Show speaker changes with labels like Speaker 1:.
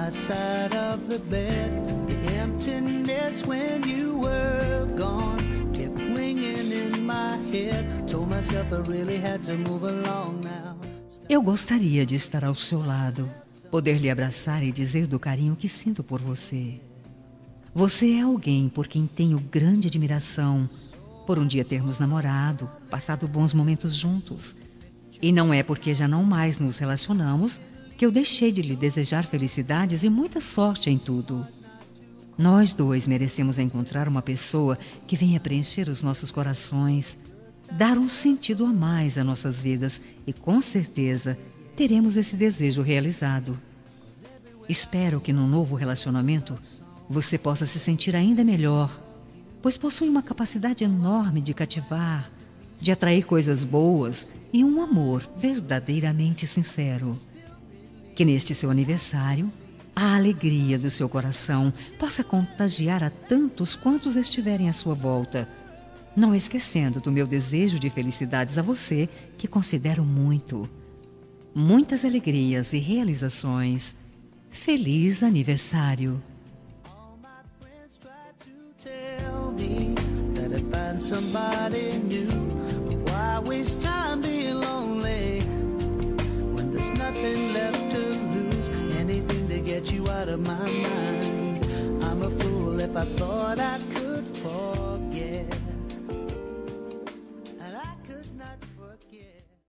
Speaker 1: my side of the bed. The emptiness when you were gone kept ringing in my head. Told myself I really had to move along now.
Speaker 2: Eu gostaria de estar ao seu lado, poder lhe abraçar e dizer do carinho que sinto por você. Você é alguém por quem tenho grande admiração, por um dia termos namorado, passado bons momentos juntos. E não é porque já não mais nos relacionamos que eu deixei de lhe desejar felicidades e muita sorte em tudo. Nós dois merecemos encontrar uma pessoa que venha preencher os nossos corações, dar um sentido a mais a nossas vidas e, com certeza, teremos esse desejo realizado. Espero que no novo relacionamento você possa se sentir ainda melhor, pois possui uma capacidade enorme de cativar, de atrair coisas boas e um amor verdadeiramente sincero. Que neste seu aniversário, a alegria do seu coração possa contagiar a tantos quantos estiverem à sua volta, não esquecendo do meu desejo de felicidades a você, que considero muito. Muitas alegrias e realizações. Feliz aniversário!
Speaker 1: Somebody new. Why waste time being lonely when there's nothing left to lose? Anything to get you out of my mind. I'm a fool if I thought I could